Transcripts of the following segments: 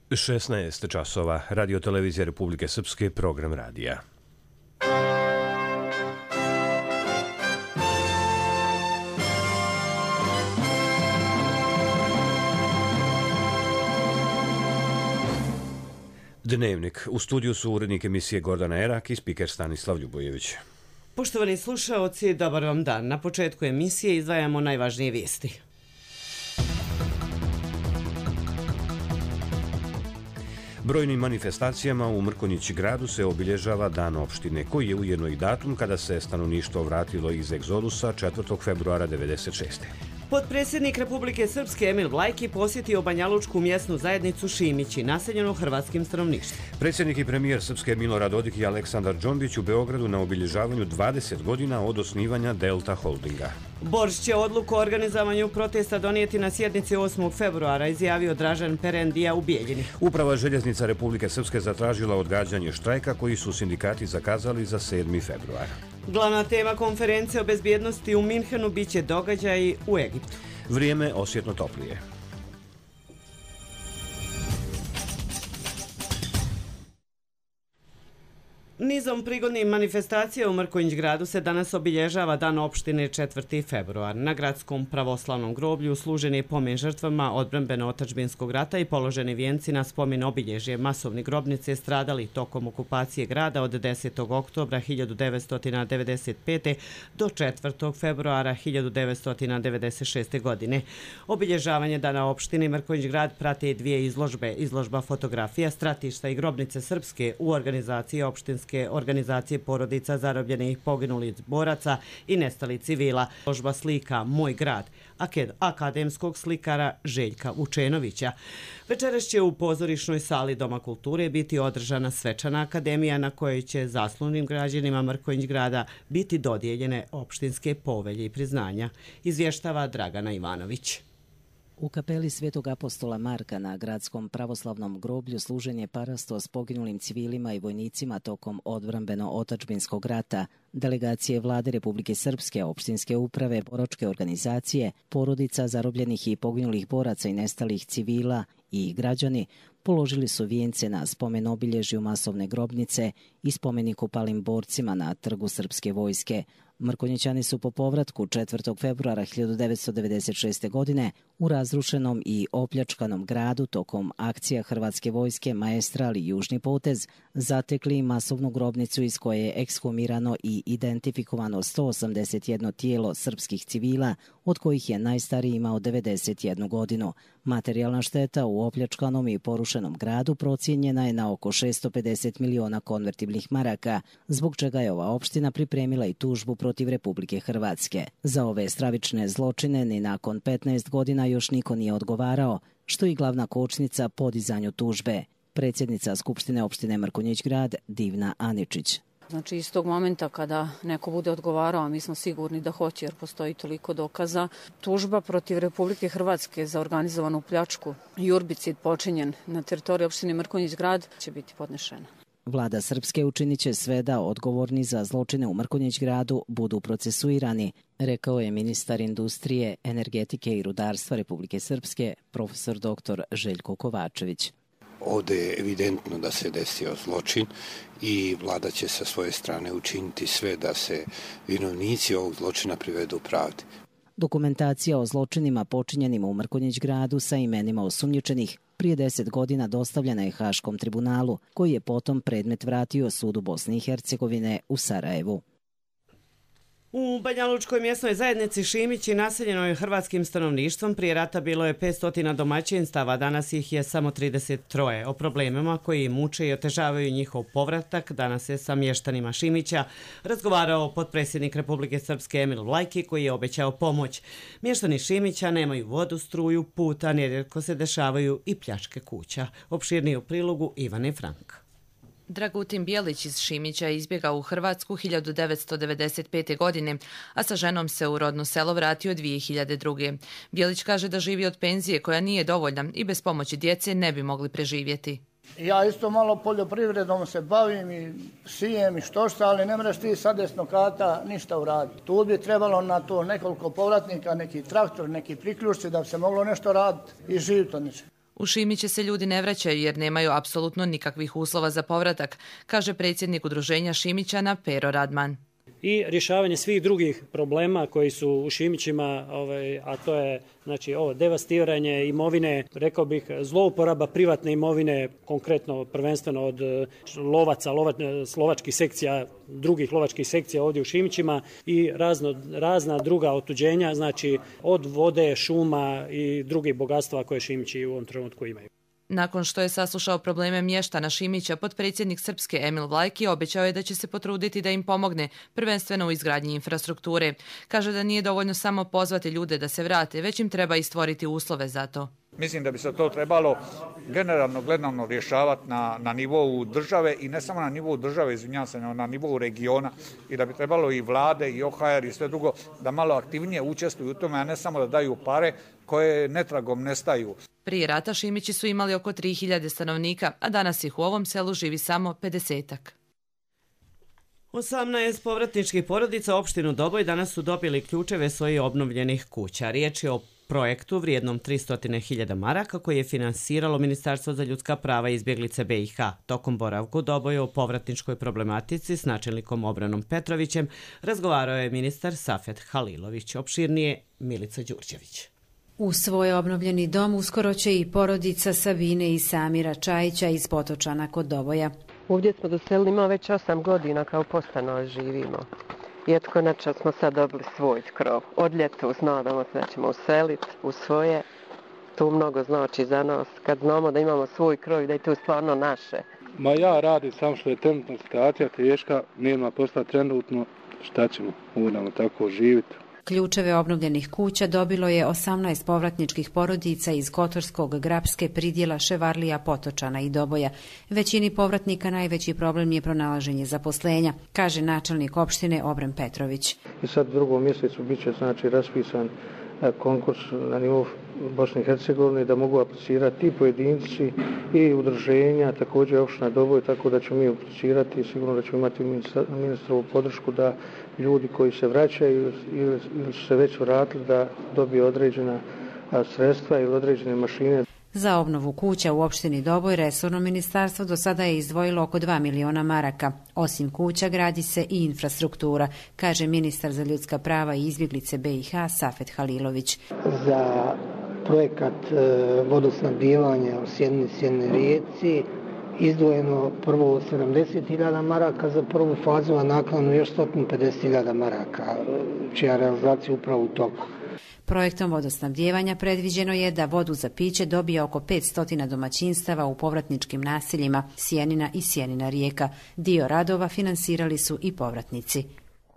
16 časova, Radio televizija Republike Srpske, program radija. Dnevnik. U studiju su urednik emisije Gordana Erak i spiker Stanislav Ljubojević. Poštovani slušaoci, dobar vam dan. Na početku emisije izdvajamo najvažnije vijesti. Brojnim manifestacijama u Mrkonjić gradu se obilježava Dan opštine, koji je ujedno i datum kada se stanovništvo vratilo iz egzodusa 4. februara 1996. Potpredsjednik Republike Srpske Emil Vlajki posjetio Banjalučku mjesnu zajednicu Šimići, naseljenu hrvatskim stanovništvom. Predsjednik i premijer Srpske Milorad Dodik i Aleksandar Džondić u Beogradu na obilježavanju 20 godina od osnivanja Delta Holdinga. Borš će odluku o organizovanju protesta donijeti na sjednici 8. februara, izjavio Dražen Perendija u Bijeljini. Uprava željeznica Republike Srpske zatražila odgađanje štrajka koji su sindikati zakazali za 7. februar. Glavna tema konferencije o bezbjednosti u Minhenu biće događaji u Egiptu. Vrijeme osjetno toplije. Nizom prigodnih manifestacija u Mrkonjić gradu se danas obilježava Dan opštine 4. februar. Na gradskom pravoslavnom groblju služen je pomen žrtvama odbrambeno-otadžbinskog rata i položeni vijenci na spomen obilježje masovne grobnice stradali tokom okupacije grada od 10. oktobra 1995. do 4. februara 1996. godine. Obilježavanje Dana opštine Mrkonjić grad prate dvije izložbe. Izložba fotografija, stratišta i grobnice srpske u organizaciji opštinske organizacije porodica zarobljenih i poginulih boraca i nestalih civila. Izložba slika Moj grad akademskog slikara Željka Vučenovića. Večeras će u pozorišnoj sali Doma kulture biti održana svečana akademija na kojoj će zaslužnim građanima Mrkonjić grada biti dodijeljene opštinske povelje i priznanja, izvještava Dragana Ivanović. U kapeli Svetog apostola Marka na gradskom pravoslavnom groblju služen je parasto s poginulim civilima i vojnicima tokom odbrambeno-otadžbinskog rata, delegacije Vlade Republike Srpske, opštinske uprave, boročke organizacije, porodica zarobljenih i poginulih boraca i nestalih civila i građani položili su vijence na spomen obilježju masovne grobnice i spomeniku palim borcima na Trgu Srpske vojske. Mrkonjićani su po povratku 4. februara 1996. godine u razrušenom i opljačkanom gradu tokom akcija Hrvatske vojske Maestral i Južni potez zatekli masovnu grobnicu iz koje je ekshumirano i identifikovano 181 tijelo srpskih civila, od kojih je najstariji imao 91 godinu. Materijalna šteta u opljačkanom i porušenom gradu procijenjena je na oko 650 miliona konvertibilnih maraka, zbog čega je ova opština pripremila i tužbu protiv Republike Hrvatske. Za ove stravične zločine ni nakon 15 godina još niko nije odgovarao, što je i glavna kočnica podizanju tužbe. Predsjednica Skupštine opštine Mrkonjić grad Divna Aničić. Znači, iz tog momenta kada neko bude odgovarao, mi smo sigurni da hoće jer postoji toliko dokaza, tužba protiv Republike Hrvatske za organizovanu pljačku i urbicid počinjen na teritoriji opštine Mrkonjić grad će biti podnešena. Vlada Srpske učinit će sve da odgovorni za zločine u Mrkonjić gradu budu procesuirani, rekao je ministar industrije, energetike i rudarstva Republike Srpske, profesor dr. Željko Kovačević. Ovdje je evidentno da se desio zločin i vlada će sa svoje strane učiniti sve da se vinovnici ovog zločina privedu pravdi. Dokumentacija o zločinima počinjenima u Mrkonjić gradu sa imenima osumnjičenih prije 10 godina dostavljena je Haškom tribunalu, koji je potom predmet vratio sudu Bosne i Hercegovine u Sarajevu. U Banjalučkoj mjesnoj zajednici Šimići, naseljenoj hrvatskim stanovništvom, prije rata bilo je 500 domaćinstava, danas ih je samo 33. O problemima koji muče i otežavaju njihov povratak danas je sa mještanima Šimića razgovarao potpredsjednik Republike Srpske Emil Vlajki, koji je obećao pomoć. Mještani Šimića nemaju vodu, struju, put, a nerijetko se dešavaju i pljačke kuća. Opširnije u prilogu Ivane Frank. Dragutin Bijelić iz Šimića izbjegao u Hrvatsku 1995. godine, a sa ženom se u rodno selo vratio 2002. Bijelić kaže da živi od penzije koja nije dovoljna i bez pomoći djece ne bi mogli preživjeti. Ja isto malo poljoprivredom se bavim i sijem i štošta, ali ne mreš ti sa desnokata ništa uraditi. Tu bi trebalo na to nekoliko povratnika, neki traktor, neki priključci da bi se moglo nešto raditi i živjeti od ničega. U Šimiće se ljudi ne vraćaju jer nemaju apsolutno nikakvih uslova za povratak, kaže predsjednik udruženja Šimićana Pero Radman. I rješavanje svih drugih problema koji su u Šimićima, a to je znači ovo devastiranje imovine, rekao bih zlouporaba privatne imovine, konkretno prvenstveno od lovaca, lovačkih sekcija, drugih lovačkih sekcija ovdje u Šimićima i razna druga otuđenja, znači od vode, šuma i drugih bogatstva koje Šimići u ovom trenutku imaju. Nakon što je saslušao probleme mještana Šimića, potpredsjednik Srpske Emil Vlajki obećao je da će se potruditi da im pomogne, prvenstveno u izgradnji infrastrukture. Kaže da nije dovoljno samo pozvati ljude da se vrate, već im treba i stvoriti uslove za to. Mislim da bi se to trebalo generalno gledano rješavati na nivou države i ne samo na nivou države, izvinjavam se, na nivou regiona i da bi trebalo i vlade i OHR i sve drugo da malo aktivnije učestvuju u tome, a ne samo da daju pare koje netragom nestaju. Prije rata Šimići su imali oko 3000 stanovnika, a danas ih u ovom selu živi samo 50-ak. 18 povratničkih porodica opštinu Doboj danas su dobili ključeve svojih obnovljenih kuća. Riječ je o projektu vrijednom 300.000 maraka koji je finansiralo Ministarstvo za ljudska prava i izbjeglice BiH. Tokom boravka u Doboju o povratničkoj problematici s načelnikom Obranom Petrovićem razgovarao je ministar Safet Halilović. Opširnije Milica Đurđević. U svoj obnovljeni dom uskoro će i porodica Sabine i Samira Čajića iz Potočana kod Doboja. Ovdje smo doselili, ima već 8 godina kao postanoj živimo. I eto konačno smo sad dobili svoj krov. Od ljeta znamo da ćemo useliti u svoje. To mnogo znači za nas. Kad znamo da imamo svoj krov i da je to stvarno naše. Ma ja radim sam što je trenutno situacija teška. Nema posla trenutno. Šta ćemo? Moramo tako živjeti. Ključeve obnovljenih kuća dobilo je 18 povratničkih porodica iz Kotorskog, Grapske, Pridjela, Ševarlija, Potočana i Doboja. Većini povratnika najveći problem je pronalaženje zaposlenja, kaže načelnik opštine Obran Petrović. I sad u 2. mjesecu bit će raspisan konkurs na nivou Bosne i Hercegovine da mogu aplicirati i pojedinci i udruženja, također opština Doboj, tako da ćemo mi aplicirati i sigurno da ćemo imati ministrovu podršku da ljudi koji se vraćaju ili su se već vratili da dobiju određena sredstva ili određene mašine. Za obnovu kuća u opštini Doboj resorno ministarstvo do sada je izdvojilo oko 2 miliona maraka. Osim kuća gradi se i infrastruktura, kaže ministar za ljudska prava i izbjeglice BiH Safet Halilović. Za projekat vodosnabdijevanja u Sjenoj rijeci izdvojeno prvo 70.000 maraka za prvu fazu, a naknadno još 150.000 maraka, čija realizacija upravo u toku. Projektom vodosnabdijevanja predviđeno je da vodu za piće dobije oko 500 domaćinstava u povratničkim naseljima Sjenina i Sjenina rijeka. Dio radova finansirali su i povratnici.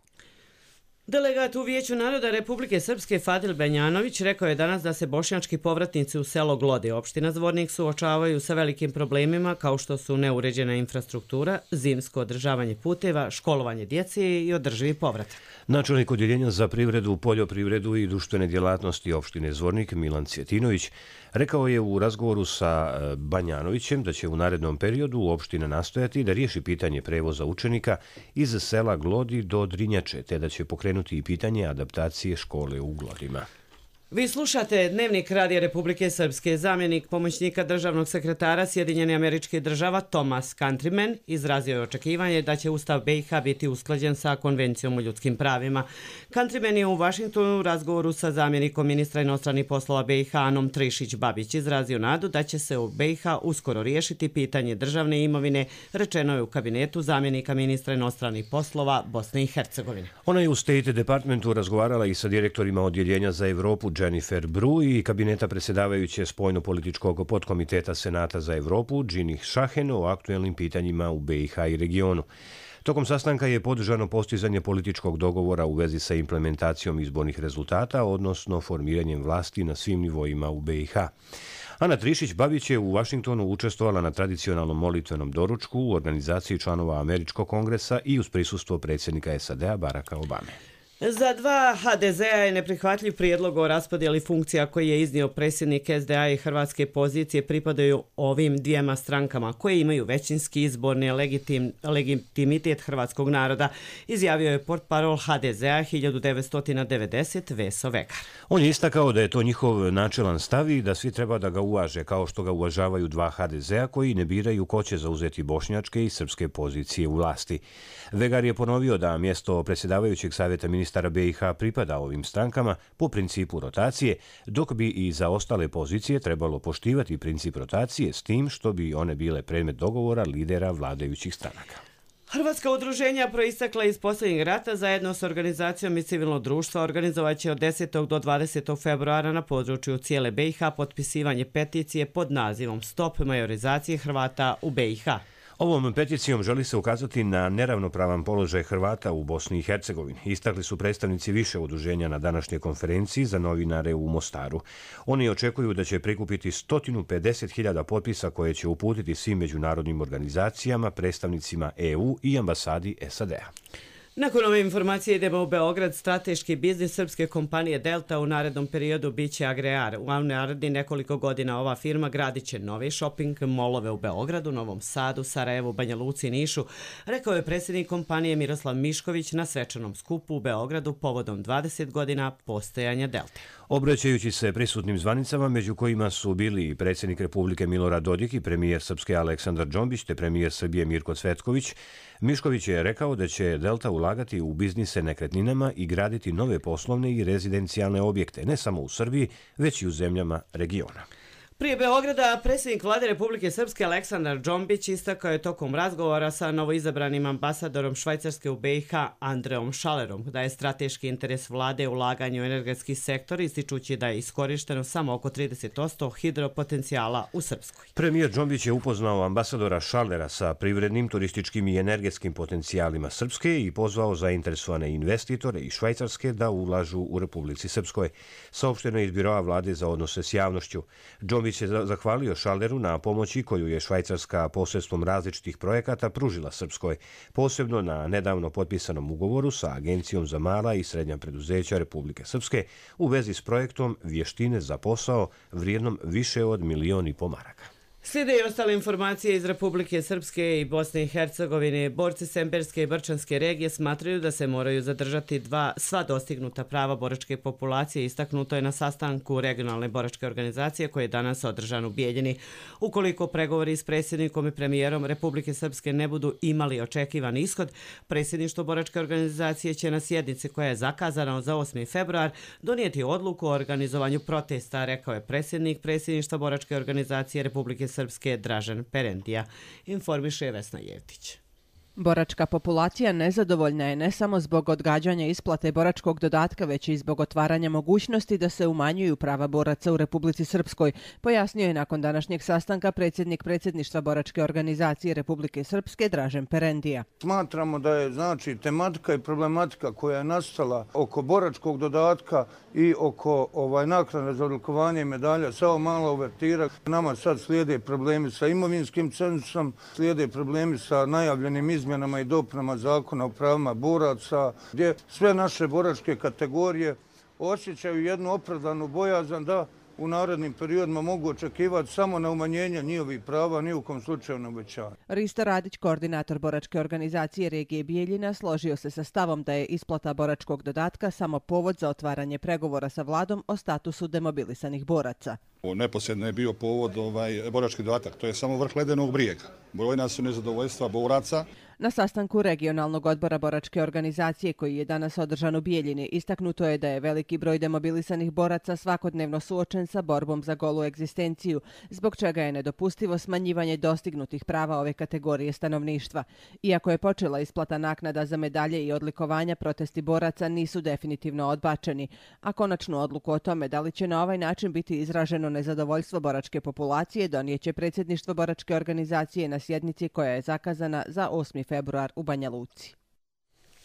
Delegat u Vijeću naroda Republike Srpske Fadil Benjanović rekao je danas da se bošnjački povratnici u selo Glode, opština Zvornik, suočavaju sa velikim problemima kao što su neuređena infrastruktura, zimsko održavanje puteva, školovanje djece i održivi povratak. Načelnik odjeljenja za privredu, poljoprivredu i društvene djelatnosti opštine Zvornik Milan Cvjetinović rekao je u razgovoru sa Banjanovićem da će u narednom periodu opština nastojati da riješi pitanje prevoza učenika iz sela Glodi do Drinjače, te da će pokrenuti i pitanje adaptacije škole u Glodima. Vi slušate Dnevnik Radija Republike Srpske. Zamjenik pomoćnika državnog sekretara Sjedinjenih Američkih Država Thomas Countryman izrazio je očekivanje da će Ustav BiH biti usklađen sa Konvencijom o ljudskim pravima. Countryman je u Vašingtonu u razgovoru sa zamjenikom ministra inostranih poslova BiH Anom Trišić-Babić izrazio nadu da će se u BiH uskoro riješiti pitanje državne imovine, rečeno je u kabinetu zamjenika ministra inostranih poslova Bosne i Hercegovine. Ona je u State Departmentu razgovarala i sa direktorima odjeljenja za Evropu Jennifer Bru i kabineta predsjedavajuće spoljno-političkog podkomiteta Senata za Evropu Džinih Šahen o aktuelnim pitanjima u BiH i regionu. Tokom sastanka je podržano postizanje političkog dogovora u vezi sa implementacijom izbornih rezultata, odnosno formiranjem vlasti na svim nivoima u BiH. Ana Trišić-Babić je u Vašingtonu učestvovala na tradicionalnom molitvenom doručku u organizaciji članova Američkog kongresa i uz prisustvo predsjednika SAD-a Baracka Obame. Za dva HDZ-a je neprihvatljiv prijedlog o raspodjeli funkcija koji je iznio predsjednik SDA i hrvatske pozicije pripadaju ovim dvijema strankama koje imaju većinski izborni legitimitet hrvatskog naroda, izjavio je portparol HDZ-a 1990 Veso Vegar. On je istakao da je to njihov načelan stav i da svi treba da ga uvaže, kao što ga uvažavaju dva HDZ-a koji ne biraju ko će zauzeti bošnjačke i srpske pozicije u vlasti. Vegar je ponovio da mjesto predsjedavajućeg savjeta ministara BiH pripada ovim strankama po principu rotacije, dok bi i za ostale pozicije trebalo poštivati princip rotacije s tim što bi one bile predmet dogovora lidera vladajućih stranaka. Hrvatska udruženja proistekla iz posljednjeg rata zajedno s organizacijom i civilnog društva organizovat će od 10. do 20. februara na području cijele BiH potpisivanje peticije pod nazivom Stop majorizacije Hrvata u BiH. Ovom peticijom želi se ukazati na neravnopravan položaj Hrvata u Bosni i Hercegovini. Istakli su predstavnici više udruženja na današnjoj konferenciji za novinare u Mostaru. Oni očekuju da će prikupiti 150.000 potpisa koje će uputiti svim međunarodnim organizacijama, predstavnicima EU i ambasadi SAD-a. Nakon ove informacije idemo u Beograd. Strateški biznis srpske kompanije Delta u narednom periodu biće Agrear. U narednih nekoliko godina ova firma gradit će nove shopping molove u Beogradu, Novom Sadu, Sarajevu, Banja Luci i Nišu, rekao je predsjednik kompanije Miroslav Mišković na svečanom skupu u Beogradu povodom 20 godina postojanja Delte. Obraćajući se prisutnim zvanicama, među kojima su bili i predsjednik Republike Milorad Dodik i premijer Srpske Aleksandar Džombić te premijer Srbije Mirko Cvetković, Mišković je rekao da će Delta ulagati u biznise nekretninama i graditi nove poslovne i rezidencijalne objekte, ne samo u Srbiji, već i u zemljama regiona. Prije Beograda predsjednik vlade Republike Srpske Aleksandar Džombić istakao je tokom razgovora sa novoizabranim ambasadorom Švajcarske u BiH Andreom Šalerom da je strateški interes vlade ulaganje u energetski sektor, ističući da je iskorišteno samo oko 30% hidropotencijala u Srpskoj. Premijer Džombić je upoznao ambasadora Šalera sa privrednim, turističkim i energetskim potencijalima Srpske i pozvao zainteresovane investitore i Švajcarske da ulažu u Republici Srpskoj. Saopšteno je iz Biroa vlade za odnose s javnošću. Džombić je zahvalio Šaleru na pomoći koju je Švajcarska posredstvom različitih projekata pružila Srpskoj, posebno na nedavno potpisanom ugovoru sa Agencijom za mala i srednja preduzeća Republike Srpske u vezi s projektom Vještine za posao vrijednom više od 1,5 miliona maraka. Slijede i ostale informacije iz Republike Srpske i Bosne i Hercegovine. Borci Semberske i Brčanske regije smatraju da se moraju zadržati sva dostignuta prava boračke populacije. Istaknuto je na sastanku regionalne boračke organizacije koji je danas održan u Bijeljini. Ukoliko pregovori s predsjednikom i premijerom Republike Srpske ne budu imali očekivan ishod, predsjedništvo boračke organizacije će na sjednici koja je zakazana za 8. februar donijeti odluku o organizovanju protesta, rekao je predsjednik predsjedništva boračke organizacije Republike Srpske Dražen Perendija, informiše Vesna Jevtić. Boračka populacija nezadovoljna je ne samo zbog odgađanja isplate boračkog dodatka, već i zbog otvaranja mogućnosti da se umanjuju prava boraca u Republici Srpskoj, pojasnio je nakon današnjeg sastanka predsjednik predsjedništva boračke organizacije Republike Srpske Dražen Perendija. Smatramo da je tematika i problematika koja je nastala oko boračkog dodatka i oko naknade za odlikovanje i medalja samo mala uvertira. Nama sad slijede problemi sa imovinskim cenzusom, slijede problemi sa najavljenim izmjenama i dopunama zakona o pravima boraca, gdje sve naše boračke kategorije osjećaju jednu opravdanu bojazan da u narednim periodima mogu očekivati samo na umanjenje njihovih prava, ni u kom slučaju na uvećanje. Risto Radić, koordinator boračke organizacije regije Bijeljina, složio se sa stavom da je isplata boračkog dodatka samo povod za otvaranje pregovora sa vladom o statusu demobilisanih boraca. Neposredno je bio povod borački dodatak, to je samo vrh ledenog brijega. Brojna su nezadovoljstva boraca. Na sastanku regionalnog odbora boračke organizacije koji je danas održan u Bijeljini istaknuto je da je veliki broj demobilisanih boraca svakodnevno suočen sa borbom za golu egzistenciju, zbog čega je nedopustivo smanjivanje dostignutih prava ove kategorije stanovništva. Iako je počela isplata naknada za medalje i odlikovanja, protesti boraca nisu definitivno odbačeni, a konačnu odluku o tome da li će na ovaj način biti izraženo nezadovoljstvo boračke populacije donijeće predsjedništvo boračke organizacije na sjednici koja je zakazana za 8. februar u Banja Luci.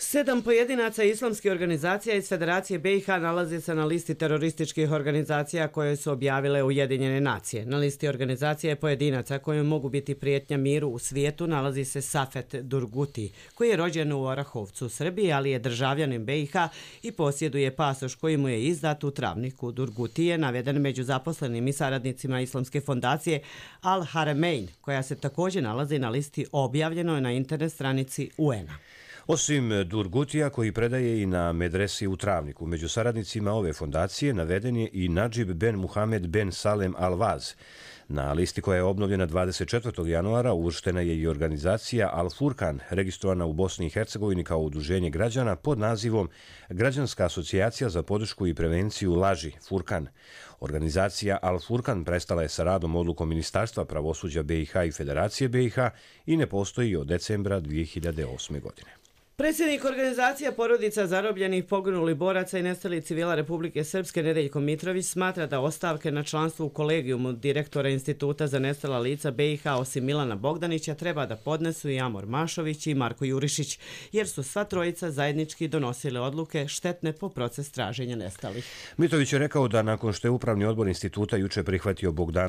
7 pojedinaca islamskih organizacija iz Federacije BiH nalazi se na listi terorističkih organizacija koje su objavile Ujedinjene nacije. Na listi organizacije pojedinaca koje mogu biti prijetnja miru u svijetu nalazi se Safet Durguti, koji je rođen u Orahovcu, Srbiji, ali je državljanin BiH i posjeduje pasoš koji mu je izdat u Travniku. Durguti je naveden među zaposlenim i saradnicima Islamske fondacije Al Haramein, koja se također nalazi na listi objavljenoj na internet stranici UN-a. Osim Durgutija, koji predaje i na medresi u Travniku, među saradnicima ove fondacije naveden je i Nadžib ben Muhamed ben Salem Al-Vaz. Na listi koja je obnovljena 24. januara uvrštena je i organizacija Al-Furkan, registrovana u Bosni i Hercegovini kao udruženje građana pod nazivom Građanska asocijacija za podršku i prevenciju laži, Furkan. Organizacija Al-Furkan prestala je sa radom odlukom Ministarstva pravosuđa BiH i Federacije BiH i ne postoji od decembra 2008. godine. Predsjednik organizacija porodica zarobljenih, poginulih boraca i nestalih civila Republike Srpske Nedeljko Mitrović smatra da ostavke na članstvu u kolegijumu direktora Instituta za nestala lica BiH osim Milana Bogdanića treba da podnesu i Amor Mašović i Marko Jurišić, jer su sva trojica zajednički donosile odluke štetne po proces traženja nestalih. Mitrović je rekao da nakon što je Upravni odbor instituta juče prihvatio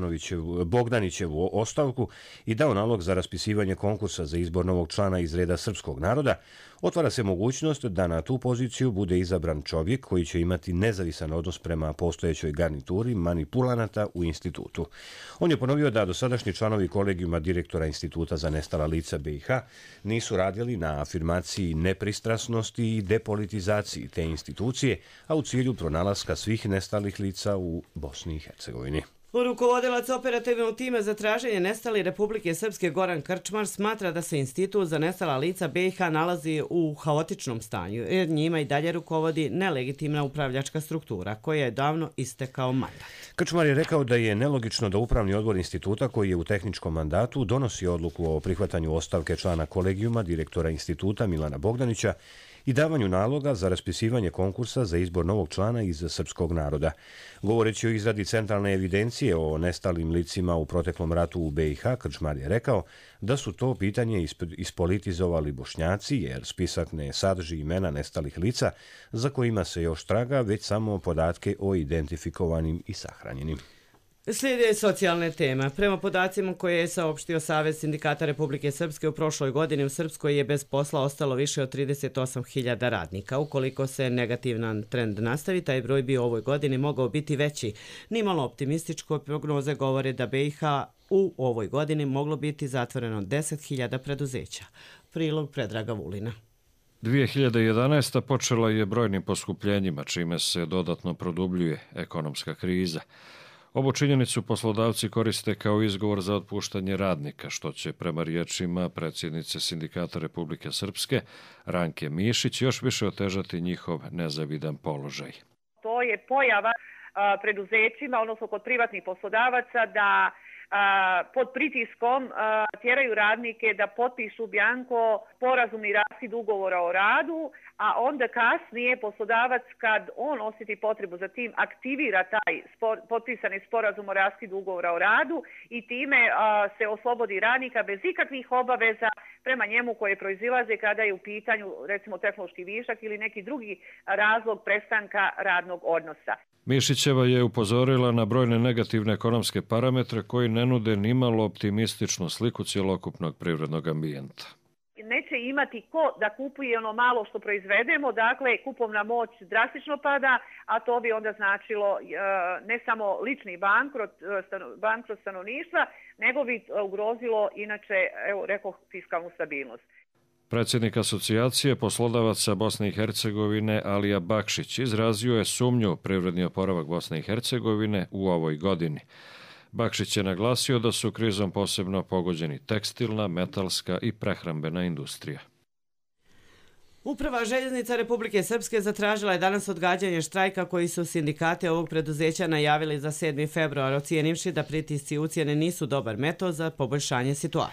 Bogdanićevu ostavku i dao nalog za raspisivanje konkursa za izbor novog člana iz reda srpskog naroda, otvara se mogućnost da na tu poziciju bude izabran čovjek koji će imati nezavisan odnos prema postojećoj garnituri manipulanata u institutu. On je ponovio da dosadašnji članovi kolegijuma direktora Instituta za nestala lica BiH nisu radili na afirmaciji nepristrasnosti i depolitizaciji te institucije, a u cilju pronalaska svih nestalih lica u Bosni i Hercegovini. Rukovodilac operativnog tima za traženje nestali Republike Srpske Goran Krčmar smatra da se Institut za nestala lica BiH nalazi u haotičnom stanju, jer njima i dalje rukovodi nelegitimna upravljačka struktura koja je davno istekao mandat. Krčmar je rekao da je nelogično da Upravni odbor instituta, koji je u tehničkom mandatu, donosi odluku o prihvatanju ostavke člana kolegijuma direktora instituta Milana Bogdanića i davanju naloga za raspisivanje konkursa za izbor novog člana iz srpskog naroda. Govoreći o izradi centralne evidencije o nestalim licima u proteklom ratu u BiH, Krčmar je rekao da su to pitanje ispolitizovali Bošnjaci, jer spisak ne sadrži imena nestalih lica za kojima se još traga, već samo podatke o identifikovanim i sahranjenim. Slijede socijalne teme. Prema podacima koje je saopštio Savez sindikata Republike Srpske, u prošloj godini u Srpskoj je bez posla ostalo više od 38.000 radnika. Ukoliko se negativan trend nastavi, taj broj bi u ovoj godini mogao biti veći. Nimalo optimističko prognoze govore da BiH u ovoj godini moglo biti zatvoreno 10.000 preduzeća. Prilog Predraga Vulina. 2011. počela je brojnim poskupljenjima, čime se dodatno produbljuje ekonomska kriza. Ovu činjenicu poslodavci koriste kao izgovor za otpuštanje radnika, što će prema riječima predsjednice Sindikata Republike Srpske, Ranke Mišić, još više otežati njihov nezavidan položaj. To je pojava preduzećima, odnosno kod privatnih poslodavaca, da pod pritiskom tjeraju radnike da potpišu bjanko sporazumni raskid ugovora o radu, a onda kasnije poslodavac, kad on osjeti potrebu za tim, aktivira taj potpisani sporazum o raskidu ugovora o radu i time se oslobodi radnika bez ikakvih obaveza prema njemu koje proizilaze kada je u pitanju recimo tehnološki višak ili neki drugi razlog prestanka radnog odnosa. Mišićeva je upozorila na brojne negativne ekonomske parametre koji ne nude nimalo optimističnu sliku cjelokupnog privrednog ambijenta. Neće imati ko da kupuje ono malo što proizvedemo, dakle kupovna moć drastično pada, a to bi onda značilo ne samo lični bankrot stanovništva, nego bi ugrozilo inače, evo rekoh, fiskalnu stabilnost. Predsjednik asocijacije poslodavaca Bosne i Hercegovine Alija Bakšić izrazio je sumnju u privredni oporavak Bosne i Hercegovine u ovoj godini. Bakšić je naglasio da su krizom posebno pogođeni tekstilna, metalska i prehrambena industrija. Uprava željeznica Republike Srpske zatražila je danas odgađanje štrajka koji su sindikate ovog preduzeća najavili za 7. februar, ocijenivši da pritisci ucijene nisu dobar metod za poboljšanje situacije.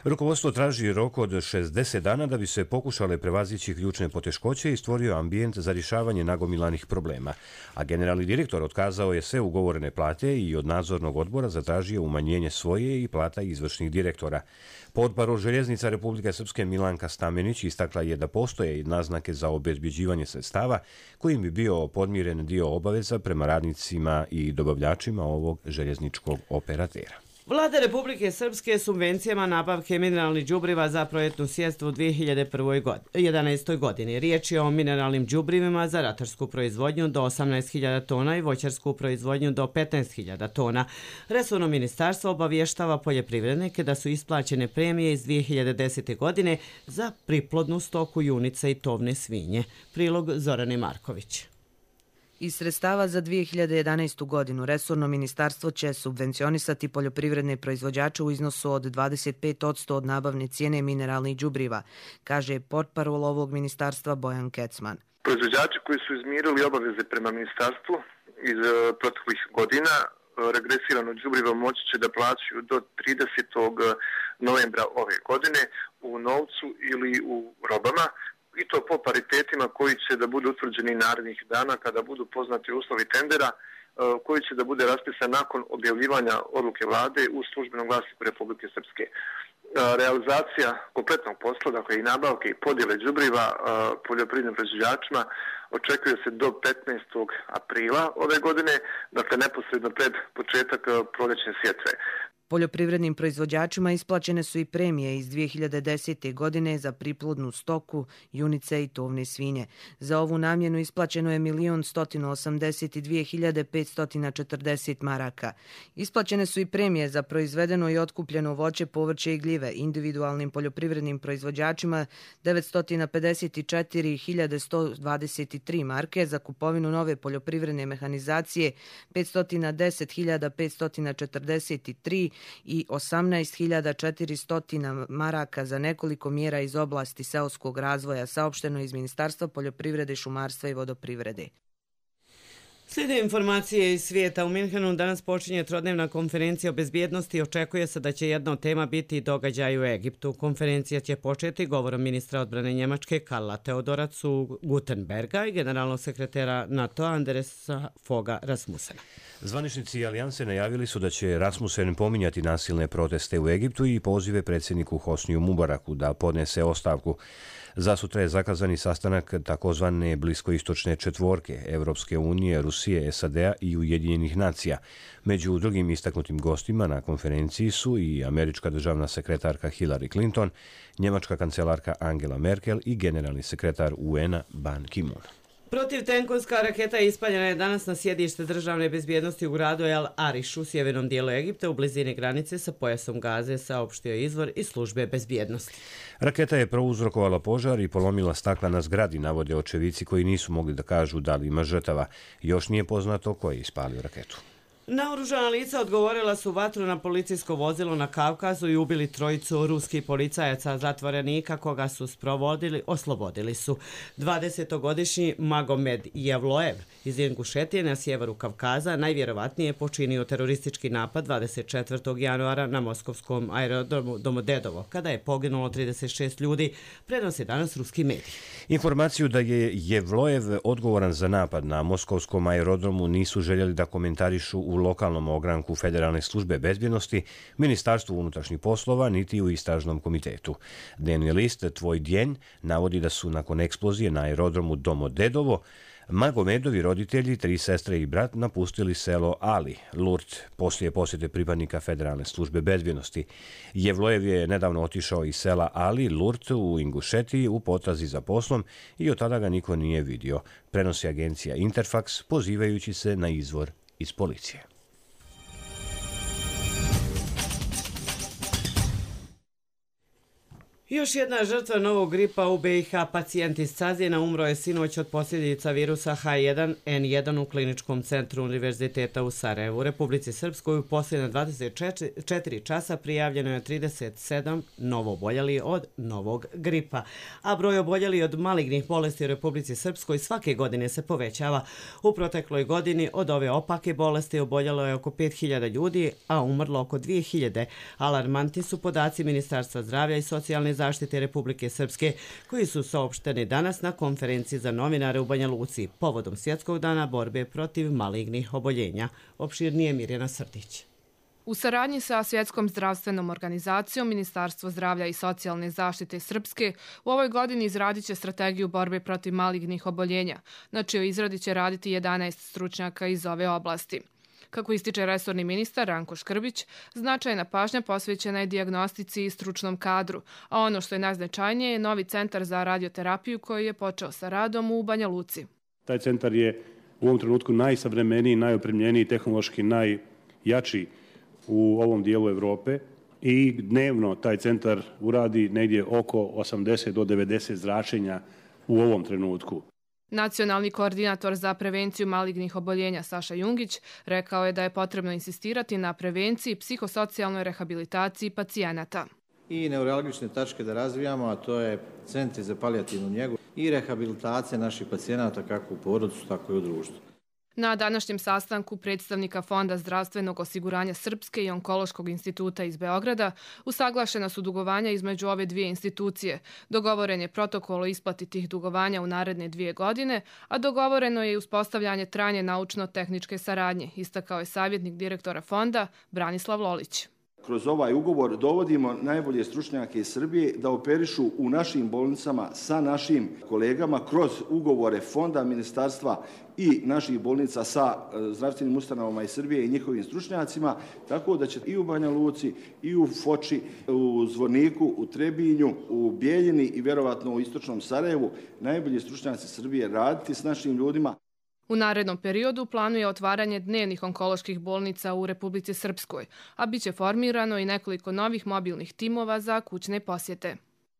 Rukovodstvo traži rok od 60 dana da bi se pokušale prevazići ključne poteškoće i stvorio ambijent za rješavanje nagomilanih problema. A generalni direktor otkazao je sve ugovorene plate i od nadzornog odbora zatražio umanjenje svoje i plata izvršnih direktora. Portparol Željeznica Republike Srpske Milanka Stamenić istakla je da postoje naznake za obezbjeđivanje sredstava kojim bi bio podmiren dio obaveza prema radnicima i dobavljačima ovog željezničkog operatera. Vlada Republike Srpske subvencijama nabavke mineralnih đubriva za projektnu sjetvu u 2011. godini. Riječ je o mineralnim đubrivima za ratarsku proizvodnju do 18.000 tona i voćarsku proizvodnju do 15.000 tona. Resorno ministarstvo obavještava poljoprivrednike da su isplaćene premije iz 2010. godine za priplodnu stoku junica i tovne svinje. Prilog Zorane Marković. Iz sredstava za 2011. godinu resorno ministarstvo će subvencionisati poljoprivredne proizvođače u iznosu od 25% od nabavne cijene mineralnih đubriva, kaže portparol ovog ministarstva Bojan Kecman. Proizvođači koji su izmirili obaveze prema ministarstvu iz proteklih godina regresirano đubrivo moći će da plaćaju do 30. novembra ove godine u novcu ili u robama, i to po paritetima koji će da budu utvrđeni narednih dana kada budu poznati uslovi tendera koji će da bude raspisan nakon objavljivanja odluke vlade u službenom glasiku Republike Srpske. Realizacija kompletnog posla, dakle i nabavke i podjele đubriva poljoprivrednim proizvođačima očekuje se do 15. aprila ove godine, dakle neposredno pred početak proljećne sjetve. Poljoprivrednim proizvođačima isplaćene su i premije iz 2010. godine za priplodnu stoku, junice i tovne svinje. Za ovu namjenu isplaćeno je 1.182.540 maraka. Isplaćene su i premije za proizvedeno i otkupljeno voće, povrće i gljive individualnim poljoprivrednim proizvođačima 954.123 marke, za kupovinu nove poljoprivredne mehanizacije 510.543 i 18.400 maraka za nekoliko mjera iz oblasti seoskog razvoja, saopšteno iz Ministarstva poljoprivrede, šumarstva i vodoprivrede. Slijede informacije iz svijeta. U Minhenu danas počinje trodnevna konferencija o bezbjednosti i očekuje se da će jedna od tema biti događaj u Egiptu. Konferencija će početi govorom ministra odbrane Njemačke Karla Teodora zu Guttenberga i generalnog sekretara NATO Andersa Fogha Rasmussena. Zvaničnici alijanse najavili su da će Rasmussen pominjati nasilne proteste u Egiptu i pozive predsjedniku Hosniju Mubaraku da podnese ostavku. Zasutra je zakazani sastanak takozvane bliskoistočne četvorke Evropske unije, Rusije, SAD-a i Ujedinjenih nacija. Među drugim istaknutim gostima na konferenciji su i američka državna sekretarka Hillary Clinton, njemačka kancelarka Angela Merkel i generalni sekretar UN-a Ban Ki-moon. Protivtenkovska raketa ispaljena je danas na sjedište državne bezbjednosti u gradu El Arišu u sjevernom dijelu Egipta u blizini granice sa pojasom Gaze, saopštio izvor iz službe bezbjednosti. Raketa je prouzrokovala požar i polomila stakla na zgradi, navode očevici koji nisu mogli da kažu da li ima žrtava. Još nije poznato ko je ispalio raketu. Naoružana lica odgovorila su vatru na policijsko vozilo na Kavkazu i ubili trojicu ruskih policajaca zatvorenika koga su oslobodili su. 20-godišnji Magomed Javloev iz Ingušetije na sjeveru Kavkaza najvjerovatnije počinio teroristički napad 24. januara na moskovskom aerodromu Domodedovo, kada je poginulo 36 ljudi, prenose danas ruski mediji. Informaciju da je Javloev odgovoran za napad na moskovskom aerodromu nisu željeli da komentarišu u lokalnom ogranku Federalne službe bezbjednosti, Ministarstvu unutrašnjih poslova, niti u istražnom komitetu. Dnevni list Tvoj djen navodi da su nakon eksplozije na aerodromu Domodedovo Magomedovi roditelji, 3 sestre i brat napustili selo Ali, Lurt, poslije posjete pripadnika Federalne službe bezbjednosti. Javloev je nedavno otišao iz sela Ali, Lurt u Ingušetiji u potrazi za poslom i od tada ga niko nije vidio, prenosi agencija Interfax pozivajući se na izvor iz policije. Još jedna žrtva novog gripa u BiH, pacijent iz Cazina, umro je sinoć od posljedica virusa H1N1 u kliničkom centru Univerziteta u Sarajevu. U Republici Srpskoj u posljednja 24 časa prijavljeno je 37 novooboljeli od novog gripa, a broj oboljeli od malignih bolesti u Republici Srpskoj svake godine se povećava. U protekloj godini od ove opake bolesti oboljelo je oko 5000 ljudi, a umrlo oko 2000. Alarmantni su podaci Ministarstva zdravlja i socijalne zaštite Republike Srpske, koji su saopšteni danas na konferenciji za novinare u Banja Luci povodom Svjetskog dana borbe protiv malignih oboljenja. Opširnije Mirjana Srdić. U saradnji sa Svjetskom zdravstvenom organizacijom, Ministarstvo zdravlja i socijalne zaštite Srpske u ovoj godini izradit će strategiju borbe protiv malignih oboljenja, na čijoj izradi će raditi 11 stručnjaka iz ove oblasti. Kako ističe resorni ministar Ranko Škrbić, značajna pažnja posvećena je dijagnostici i stručnom kadru, a ono što je najznačajnije je novi centar za radioterapiju koji je počeo sa radom u Banja Luci. Taj centar je u ovom trenutku najsavremeniji, najopremljeniji, tehnološki najjači u ovom dijelu Evrope i dnevno taj centar uradi negdje oko 80 do 90 zračenja u ovom trenutku. Nacionalni koordinator za prevenciju malignih oboljenja Saša Jungić rekao je da je potrebno insistirati na prevenciji, psihosocijalnoj rehabilitaciji pacijenata. I neuralgične tačke da razvijamo, a to je centri za palijativnu njegu i rehabilitacija naših pacijenata kako u porodicu, tako i u društvu. Na današnjem sastanku predstavnika Fonda zdravstvenog osiguranja Srpske i Onkološkog instituta iz Beograda usaglašena su dugovanja između ove dvije institucije. Dogovoren je protokol o isplati tih dugovanja u naredne 2 godine, a dogovoreno je i uspostavljanje trajne naučno-tehničke saradnje, istakao je savjetnik direktora fonda Branislav Lolić. Kroz ovaj ugovor dovodimo najbolje stručnjake iz Srbije da operišu u našim bolnicama sa našim kolegama kroz ugovore fonda, ministarstva i naših bolnica sa zdravstvenim ustanovama iz Srbije i njihovim stručnjacima, tako da će i u Banja Luci, i u Foči, u Zvorniku, u Trebinju, u Bijeljini i vjerovatno u istočnom Sarajevu najbolji stručnjaci Srbije raditi s našim ljudima. U narednom periodu planuje otvaranje dnevnih onkoloških bolnica u Republici Srpskoj, a biće formirano i nekoliko novih mobilnih timova za kućne posjete.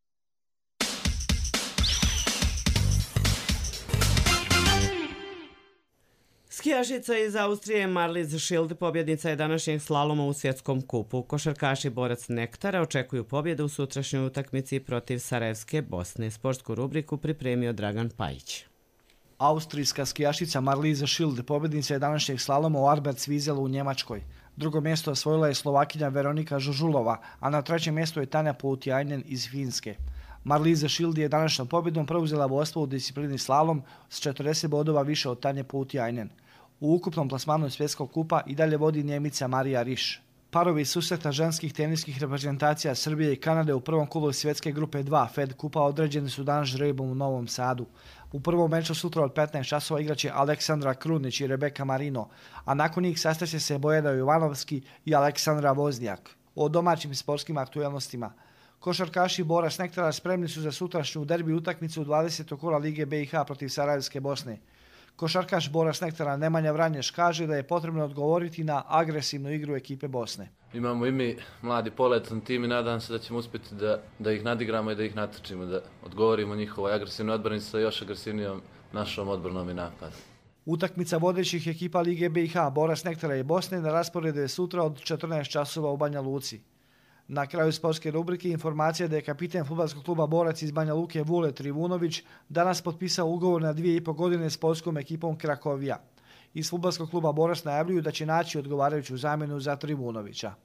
Skijašica iz Austrije Marlies Schild pobjednica je današnjeg slaloma u svjetskom kupu. Košarkaši borac Nektara očekuju pobjedu u sutrašnjoj utakmici protiv Sarajevske Bosne. Sportsku rubriku pripremio Dragan Pajić. Austrijska skijašica Marlies Schild pobjednica je današnjeg slaloma u Albertswieselu u Njemačkoj. Drugo mjesto osvojila je Slovakinja Veronika Žužulova, a na trećem mjestu je Tanja Poutiainen iz Finske. Marlies Schild je današnjom pobjedom preuzela vodstvo u disciplini slalom s 40 bodova više od Tanje Poutiainen. U ukupnom plasmanu svjetskog kupa i dalje vodi Njemica Marija Riš. Parovi susreta ženskih teniskih reprezentacija Srbije i Kanade u prvom kolu svjetske grupe 2 Fed kupa određeni su danas žrebom u Novom Sadu. U prvom meču sutra od 15 časova igraće Aleksandra Krunić i Rebeka Marino, a nakon njih sastaće se Bojana Jovanovski i Aleksandra Voznjak. O domaćim sportskim aktualnostima. Košarkaši Borac Nektara spremni su za sutrašnju derbi utakmicu 20. kola Lige BiH protiv Sarajevske Bosne. Košarkaš Borac Nektara Nemanja Vranješ kaže da je potrebno odgovoriti na agresivnu igru ekipe Bosne. Imamo i mi mladi poletan tim i nadam se da ćemo uspjeti da ih nadigramo i da ih natrčimo, da odgovorimo njihovoj agresivnoj odbrani sa još agresivnijom našom odbranom i napadom. Utakmica vodećih ekipa Lige BiH Borac Nektara i Bosne na rasporedu je sutra od 14 časova u Banja Luci. Na kraju sportske rubrike informacija da je kapiten fudbalskog kluba Borac iz Banja Luke Vule Trivunović danas potpisao ugovor na 2,5 godine s poljskom ekipom Krakovija. Iz fudbalskog kluba Borac najavljuju da će naći odgovarajuću zamjenu za Trivunovića.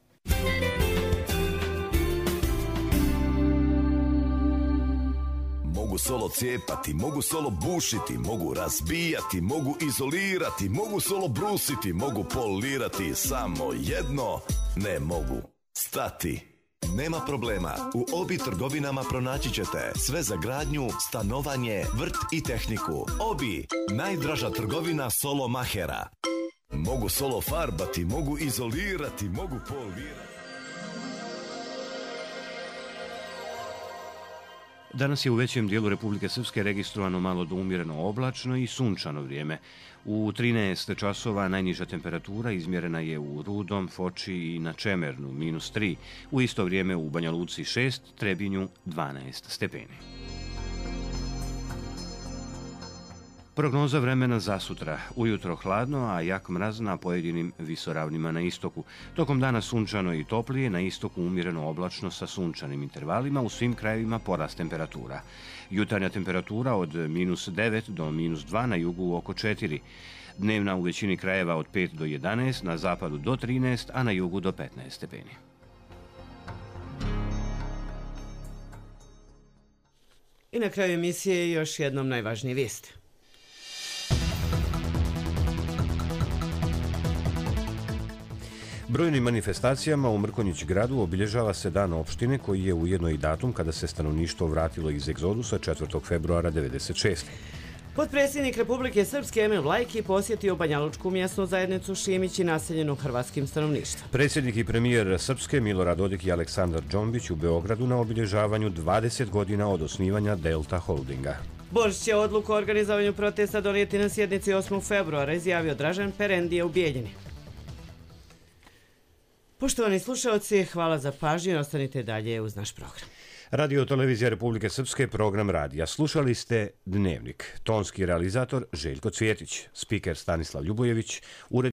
Mogu solo cijepati, mogu solo bušiti, mogu razbijati, mogu izolirati, mogu solo brusiti, mogu polirati, samo jedno ne mogu. Stati. Nema problema, u Obi trgovinama pronaći ćete sve za gradnju, stanovanje, vrt i tehniku. Obi, najdraža trgovina solo mahera. Mogu solo farbati, mogu izolirati, mogu polirati. Danas je u većem dijelu Republike Srpske registrovano malo do umjereno oblačno i sunčano vrijeme. U 13 časova najniža temperatura izmjerena je u Rudom, Foči i na Čemernu -3. U isto vrijeme u Banja Luci 6, Trebinju 12 stepeni. Prognoza vremena za sutra. Ujutro hladno, a jak mraz na pojedinim visoravnima na istoku. Tokom dana sunčano i toplije, na istoku umjereno oblačno sa sunčanim intervalima, u svim krajevima porast temperatura. Jutarnja temperatura od -9 do -2, na jugu oko 4. Dnevna u većini krajeva od 5 do 11, na zapadu do 13, a na jugu do 15 stepeni. I na kraju emisije još jednom najvažnije vijesti. Brojnim manifestacijama u Mrkonjić gradu obilježava se Dan opštine, koji je ujedno i datum kada se stanovništvo vratilo iz egzodusa 4. februara 1996. Potpredsjednik Republike Srpske Emil Lajki posjetio Banjalučku mjesnu zajednicu Šimić i naseljenu hrvatskim stanovništvom. Predsjednik i premijer Srpske Milorad Dodik i Aleksandar Džombić u Beogradu na obilježavanju 20 godina od osnivanja Delta Holdinga. Božić će odluku o organizovanju protesta donijeti na sjednici 8. februara, izjavio Dražen Perendije u Bijeljini. Poštovani slušalci, hvala za pažnju i ostanite dalje uz naš program. Radio Televizija Republike Srpske, program radija. Slušali ste Dnevnik. Tonski realizator Željko Cvjetić, spiker Stanislav Ljubojević,